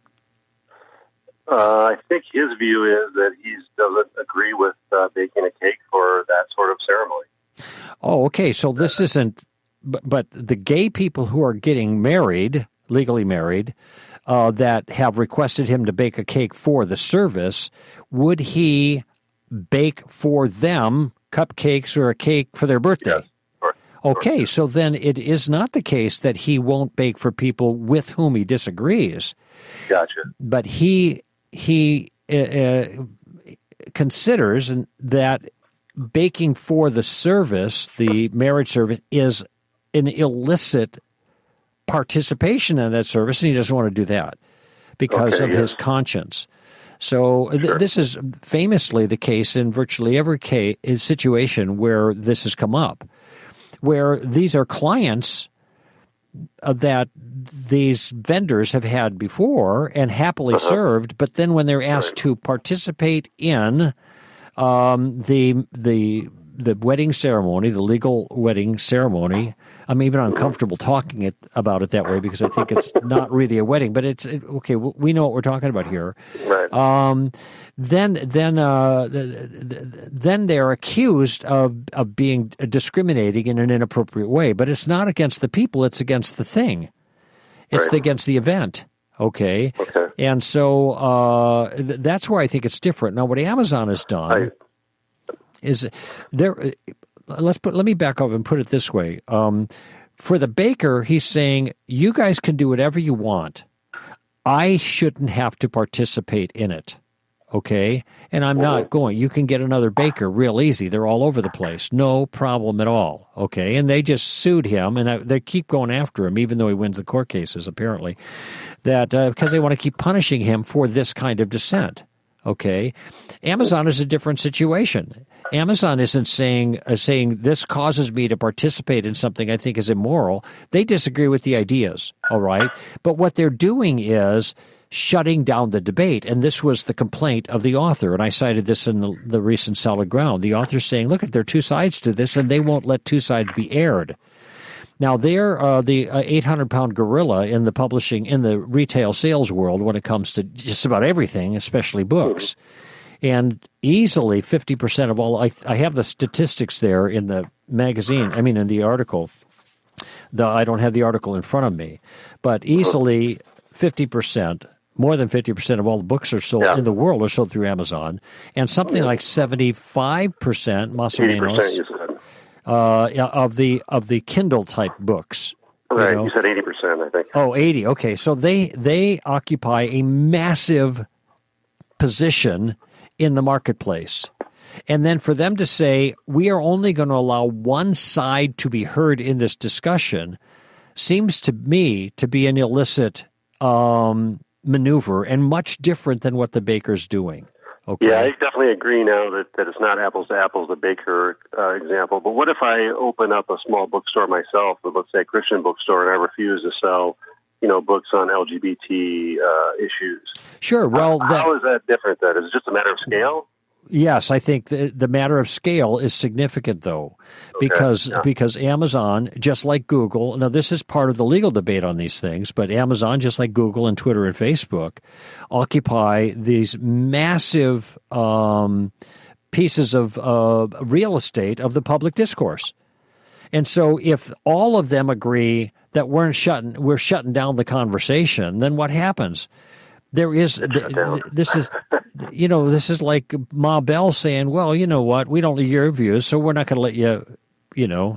Uh, I think his view is that he doesn't agree with uh, baking a cake for that sort of ceremony. Oh, okay. So this isn't, but, but the gay people who are getting married, legally married, uh, that have requested him to bake a cake for the service, would he bake for them cupcakes or a cake for their birthday? Yes. Sure. Okay, so then it is not the case that he won't bake for people with whom he disagrees, Gotcha. but he he uh, uh, considers that baking for the service, the marriage service, is an illicit participation in that service, and he doesn't want to do that because Okay, of yes. his conscience. So th- Sure. this is famously the case in virtually every case, situation where this has come up, where these are clients uh, that these vendors have had before and happily Uh-huh. served, but then when they're asked Right. to participate in um, the the the wedding ceremony, the legal wedding ceremony, I'm even uncomfortable talking it about it that way because I think it's not really a wedding, but it's it, okay. We know what we're talking about here. Right. Um, then, then, uh, then they're accused of of being discriminating in an inappropriate way. But it's not against the people; it's against the thing. It's Right. against the event. Okay. Okay. And so uh, th- that's where I think it's different. Now, what Amazon has done I, is there. Let's put. Let me back up and put it this way. Um, for the baker, he's saying, "You guys can do whatever you want. I shouldn't have to participate in it." Okay, and I'm not going. You can get another baker real easy. They're all over the place. No problem at all. Okay, and they just sued him, and I, they keep going after him, even though he wins the court cases, apparently, that uh, because they want to keep punishing him for this kind of dissent. Okay, Amazon is a different situation. Amazon isn't saying uh, saying this causes me to participate in something I think is immoral. They disagree with the ideas, all right? But what they're doing is shutting down the debate, and this was the complaint of the author, and I cited this in the, the recent Solid Ground. The author's saying, look, there are two sides to this, and they won't let two sides be aired. Now, they're uh, the uh, eight hundred pound gorilla in the publishing, in the retail sales world when it comes to just about everything, especially books. And easily fifty percent of all, I, I have the statistics there in the magazine, I mean in the article. The, I don't have the article in front of me, but easily fifty percent, more than fifty percent of all the books are sold Yeah. in the world are sold through Amazon. And something like seventy-five percent, más o eighty percent menos, you said. uh, of the of the Kindle type books. Right. know. You said eighty percent, I think. Oh, eighty. Okay. So they they occupy a massive position in the marketplace. And then for them to say, we are only going to allow one side to be heard in this discussion seems to me to be an illicit um, maneuver and much different than what the baker's doing. Okay. Yeah, I definitely agree now that, that it's not apples to apples, the baker uh, example. But what if I open up a small bookstore myself, let's say a Christian bookstore, and I refuse to sell, you know, books on L G B T uh, issues? Sure. Well, how, that, how is that different then? Is it just a matter of scale? Yes, I think the, the matter of scale is significant, though, Okay, because yeah. because Amazon, just like Google, now this is part of the legal debate on these things, but Amazon, just like Google and Twitter and Facebook, occupy these massive um, pieces of uh, real estate of the public discourse. And so if all of them agree that we're shutting, we're shutting down the conversation, then what happens? There is, this is, you know, this is like Ma Bell saying, well, you know what, we don't need your views, so we're not going to let you, you know,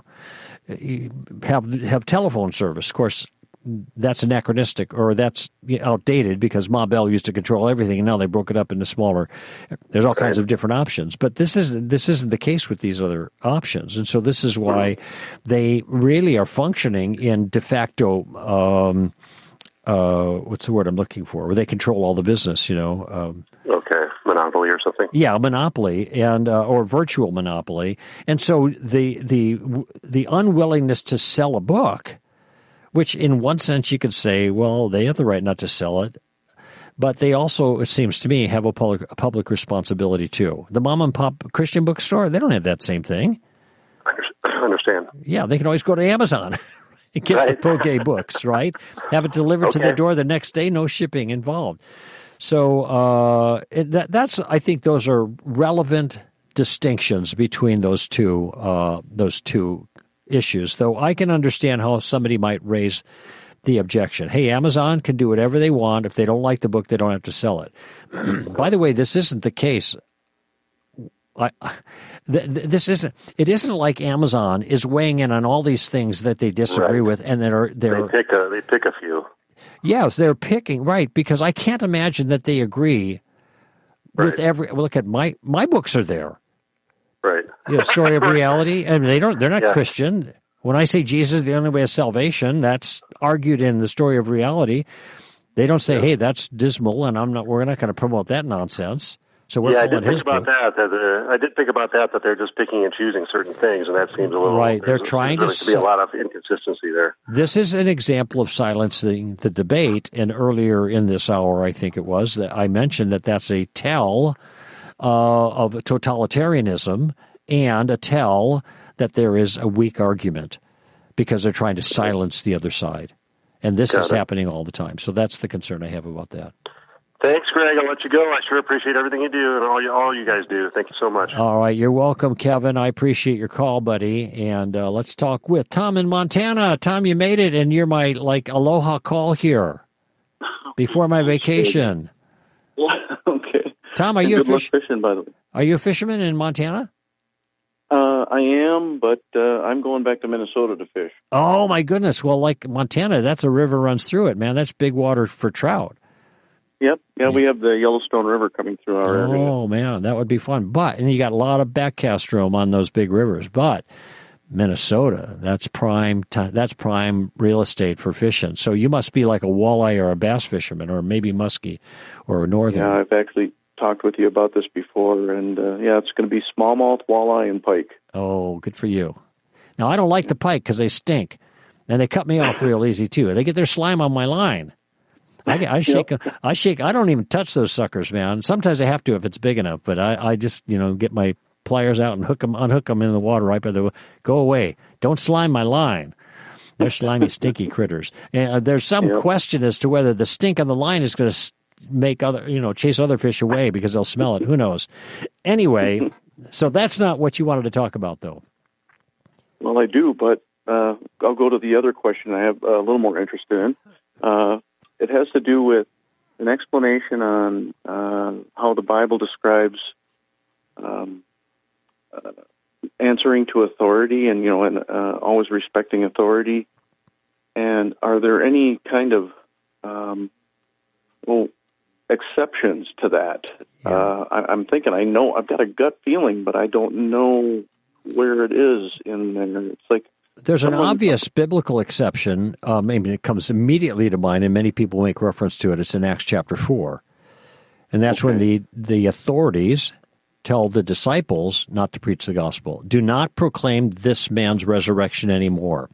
have have telephone service. Of course, that's anachronistic, or that's outdated, because Ma Bell used to control everything, and now they broke it up into smaller. There's all kinds of different options, but this isn't this isn't the case with these other options, and so this is why they really are functioning in de facto. Um, Uh, what's the word I'm looking for? Where they control all the business, you know. Um, Okay, monopoly or something. yeah, monopoly and uh, or virtual monopoly, and so the the the unwillingness to sell a book, which in one sense you could say, well, they have the right not to sell it, but they also, it seems to me, have a public a public responsibility too. The mom and pop Christian bookstore, they don't have that same thing. I understand. Yeah, they can always go to Amazon. Get Right. the Poge books, right? Have it delivered to Okay. their door the next day, no shipping involved. So uh, it, that, that's, I think, those are relevant distinctions between those two uh, those two issues. Though I can understand how somebody might raise the objection: "Hey, Amazon can do whatever they want. If they don't like the book, they don't have to sell it." By the way, this isn't the case. I, this isn't. It isn't like Amazon is weighing in on all these things that they disagree Right. with, and that are they're They pick a they pick a few. yes, they're picking right, because I can't imagine that they agree with Right. every. Look at my my books are there. Right. You know, Story of Reality, and they don't. They're not Yeah. Christian. When I say Jesus is the only way of salvation, that's argued in the Story of Reality. They don't say, "Hey, that's dismal," and I'm not. We're not going to promote that nonsense. So we're Yeah, I pulling did think his about book. that. That uh, I did think about that. That they're just picking and choosing certain things, and that seems a little Right, they're there's- trying there's to really to be s- a lot of inconsistency there. This is an example of silencing the debate. And earlier in this hour, I think it was, that I mentioned that that's a tell uh, of totalitarianism and a tell that there is a weak argument, because they're trying to silence the other side. And this Got is it. happening all the time. So that's the concern I have about that. Thanks, Greg. I'll let you go. I sure appreciate everything you do and all you all you guys do. Thank you so much. All right. You're welcome, Kevin. I appreciate your call, buddy. And uh, let's talk with Tom in Montana. Tom, you made it, and you're my, like, aloha call here before my vacation. Okay. Tom, are And you a good luck fish- fishing, by the way. Are you a fisherman in Montana? Uh, I am, but uh, I'm going back to Minnesota to fish. Oh, my goodness. Well, like Montana, that's a river runs through it, man. That's big water for trout. Yep. Yeah, we have the Yellowstone River coming through our area. Oh, man, that would be fun. But, and you got a lot of backcast room on those big rivers. But Minnesota, that's prime t- that's prime real estate for fishing. So you must be like a walleye or a bass fisherman, or maybe muskie or a northern. Yeah, I've actually talked with you about this before, and uh, yeah, it's going to be smallmouth, walleye, and pike. Oh, good for you. Now, I don't like the pike because they stink, and they cut me off real easy, too. They get their slime on my line. I, I shake, I shake, I don't even touch those suckers, man. Sometimes I have to if it's big enough, but I, I just, you know, get my pliers out and hook them, unhook them in the water right by the, go away. Don't slime my line. They're slimy, stinky critters. And uh, there's some Yep. question as to whether the stink on the line is going to make other, you know, chase other fish away because they'll smell it. Who knows? Anyway, so that's not what you wanted to talk about, though. Well, I do, but uh, I'll go to the other question I have a little more interest in. Uh, it has to do with an explanation on uh, how the Bible describes um, uh, answering to authority, and you know, and uh, always respecting authority. And are there any kind of um, well exceptions to that? Yeah. Uh, I, I'm thinking I know I've got a gut feeling, but I don't know where it is in there. It's like There's an someone- obvious biblical exception. Um, I mean, it comes immediately to mind, and many people make reference to it. It's in Acts chapter four. And that's when the, the authorities tell the disciples not to preach the gospel. Do not proclaim this man's resurrection anymore.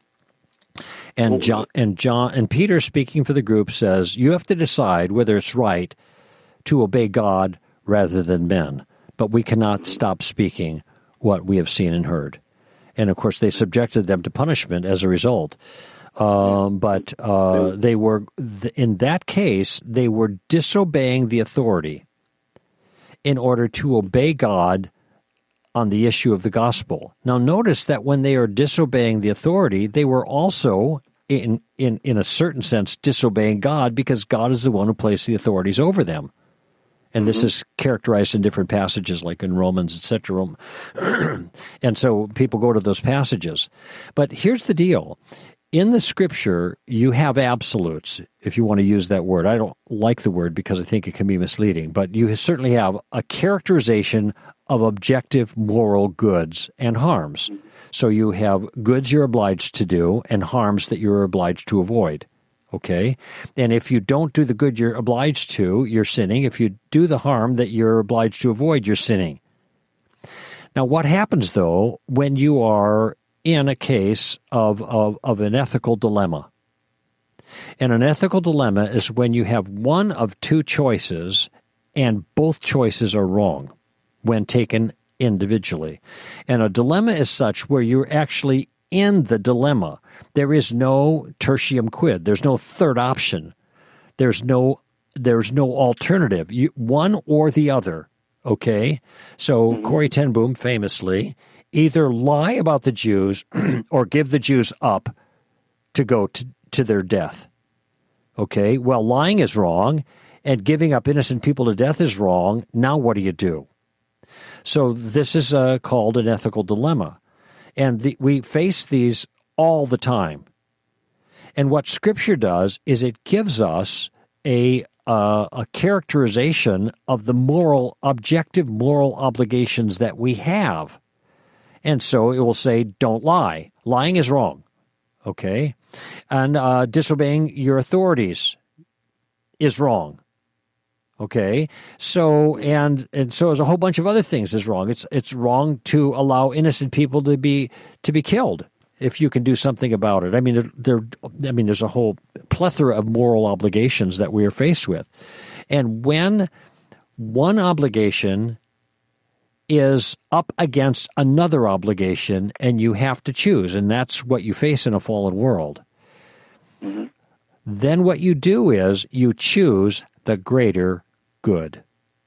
And John and John and Peter, speaking for the group, says, you have to decide whether it's right to obey God rather than men. but we cannot stop speaking what we have seen and heard. And, of course, they subjected them to punishment as a result. Um, but uh, they were, in that case, they were disobeying the authority in order to obey God on the issue of the gospel. Now, notice that when they are disobeying the authority, they were also, in, in, in a certain sense, disobeying God, because God is the one who placed the authorities over them. And this mm-hmm. is characterized in different passages, like in Romans, et cetera. And so people go to those passages. But here's the deal. In the Scripture, you have absolutes, if you want to use that word. I don't like the word because I think it can be misleading, but you certainly have a characterization of objective moral goods and harms. So you have goods you're obliged to do and harms that you're obliged to avoid. Okay? And if you don't do the good you're obliged to, you're sinning. If you do the harm that you're obliged to avoid, you're sinning. Now, what happens, though, when you are in a case of, of, of an ethical dilemma? And an ethical dilemma is when you have one of two choices and both choices are wrong when taken individually. And a dilemma is such where you're actually in the dilemma. There is no tertium quid. There's no third option. There's no there's no alternative. You, one or the other, okay? So mm-hmm. Corrie ten Boom famously either lie about the Jews or give the Jews up to go to, to their death. Okay? Well, lying is wrong, and giving up innocent people to death is wrong. Now what do you do? So this is uh, called an ethical dilemma. And the, we face these all the time. And what Scripture does is it gives us a uh, a characterization of the moral, objective moral obligations that we have. And so it will say, don't lie. Lying is wrong. Okay? And uh, disobeying your authorities is wrong. Okay? So, and and so there's a whole bunch of other things is wrong. It's it's wrong to allow innocent people to be to be killed if you can do something about it. I mean, there, there I mean, there's a whole plethora of moral obligations that we are faced with. And when one obligation is up against another obligation, and you have to choose, and that's what you face in a fallen world, mm-hmm. then what you do is you choose the greater good.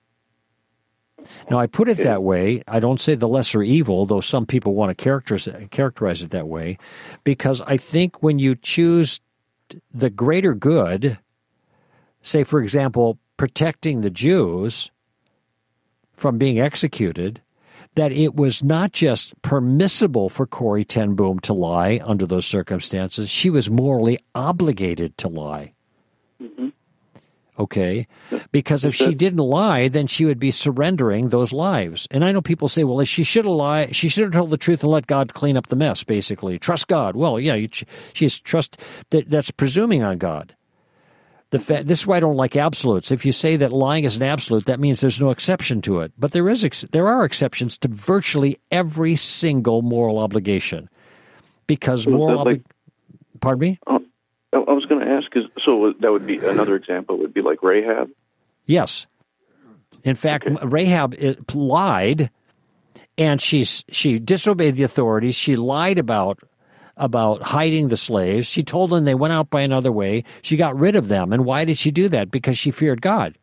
Now, I put it that way. I don't say the lesser evil, though some people want to characterize, characterize it that way, because I think when you choose the greater good, say, for example, protecting the Jews from being executed, that it was not just permissible for Corrie ten Boom to lie under those circumstances, she was morally obligated to lie. Mm-hmm. Okay? Because if she didn't lie, then she would be surrendering those lives. And I know people say, well, she should have lied. She should have told the truth and let God clean up the mess, basically. Trust God. Well, yeah, you, she's trust that that's presuming on God. The fa- this is why I don't like absolutes. If you say that lying is an absolute, that means there's no exception to it. But there is ex- there are exceptions to virtually every single moral obligation. Because moral obli- like, Pardon me? Uh, I was going to ask, is, so that would be another example would be like Rahab? Yes. In fact, okay. Rahab lied, and she's, she disobeyed the authorities. She lied about about hiding the slaves. She told them they went out by another way. She got rid of them. And why did she do that? Because she feared God.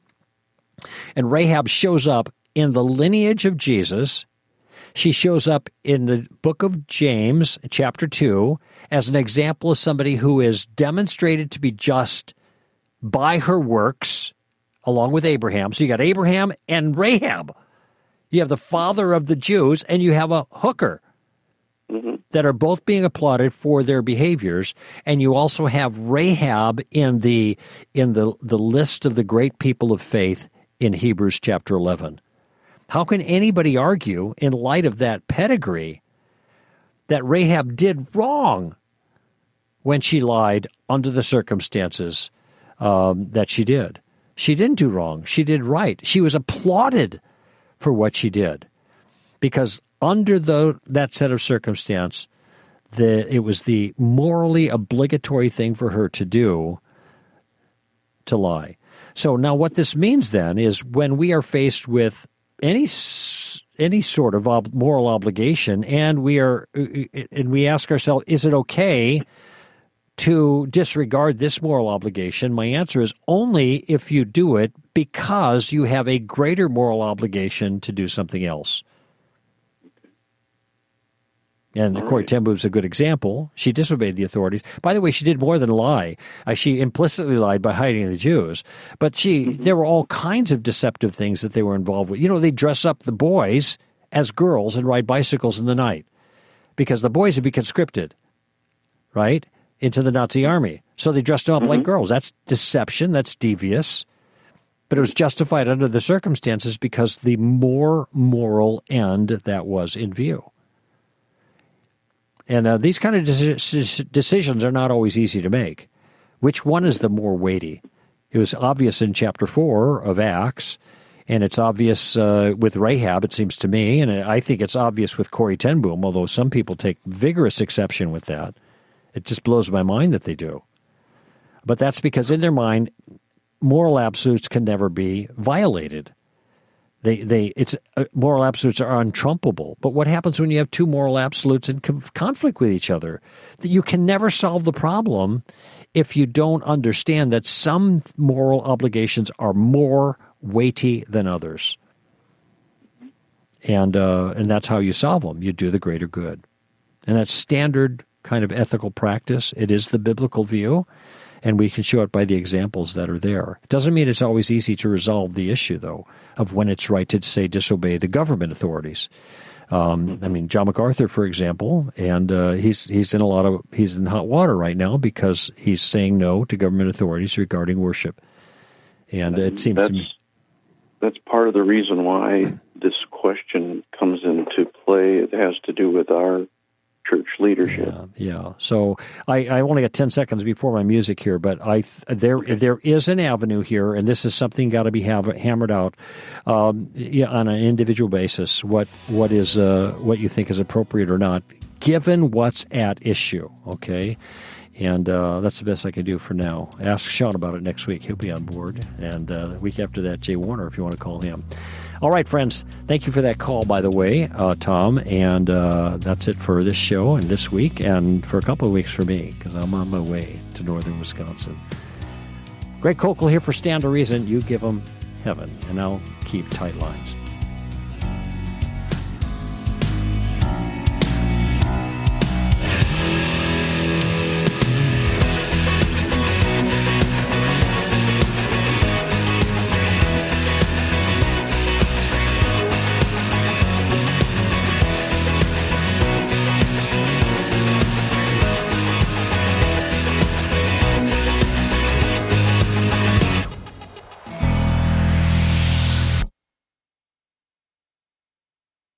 And Rahab shows up in the lineage of Jesus. She shows up in the book of James, chapter two, as an example of somebody who is demonstrated to be just by her works, along with Abraham. So you got Abraham and Rahab. You have the father of the Jews, and you have a hooker. Mm-hmm. That are both being applauded for their behaviors, and you also have Rahab in the in the, the list of the great people of faith in Hebrews chapter eleven. How can anybody argue, in light of that pedigree, that Rahab did wrong when she lied under the circumstances um, that she did? She didn't do wrong. She did right. She was applauded for what she did, because under the, that set of circumstance, the, it was the morally obligatory thing for her to do to lie. So now what this means then is when we are faced with any any sort of ob- moral obligation, and we are, and we ask ourselves, is it okay to disregard this moral obligation? My answer is only if you do it because you have a greater moral obligation to do something else. And All Corrie right. ten Boom is a good example. She disobeyed the authorities. By the way, she did more than lie. Uh, she implicitly lied by hiding the Jews. But she, mm-hmm. there were all kinds of deceptive things that they were involved with. You know, they dress up the boys as girls and ride bicycles in the night because the boys would be conscripted, right, into the Nazi army. So they dressed them up mm-hmm. like girls. That's deception. That's devious. But it was justified under the circumstances because the more moral end that was in view. And uh, these kind of deci- decisions are not always easy to make. Which one is the more weighty? It was obvious in chapter four of Acts, and it's obvious uh, with Rahab, it seems to me, and I think it's obvious with Corrie ten Boom, although some people take vigorous exception with that. It just blows my mind that they do. But that's because in their mind, moral absolutes can never be violated. They, they, it's uh, moral absolutes are untrumpable. But what happens when you have two moral absolutes in com- conflict with each other? That you can never solve the problem if you don't understand that some moral obligations are more weighty than others. And uh, and that's how you solve them. You do the greater good. And that's standard kind of ethical practice. It is the biblical view. And we can show it by the examples that are there. It doesn't mean it's always easy to resolve the issue, though, of when it's right to, say, disobey the government authorities. Um, I mean, John MacArthur, for example, and uh, he's he's in a lot of he's in hot water right now because he's saying no to government authorities regarding worship. And it seems that's, to me that's part of the reason why this question comes into play. It has to do with our church leadership. Yeah, yeah. So I, I only got ten seconds before my music here, but I there okay. there is an avenue here, and this is something got to be have, hammered out um, yeah, on an individual basis. What what is uh, what you think is appropriate or not, given what's at issue. Okay, and uh, that's the best I can do for now. Ask Sean about it next week; he'll be on board, and uh, the week after that, Jay Warner, if you want to call him. All right, friends, thank you for that call, by the way, uh, Tom, and uh, that's it for this show and this week and for a couple of weeks for me because I'm on my way to northern Wisconsin. Greg Kokel here for Stand to Reason. You give them heaven, and I'll keep tight lines.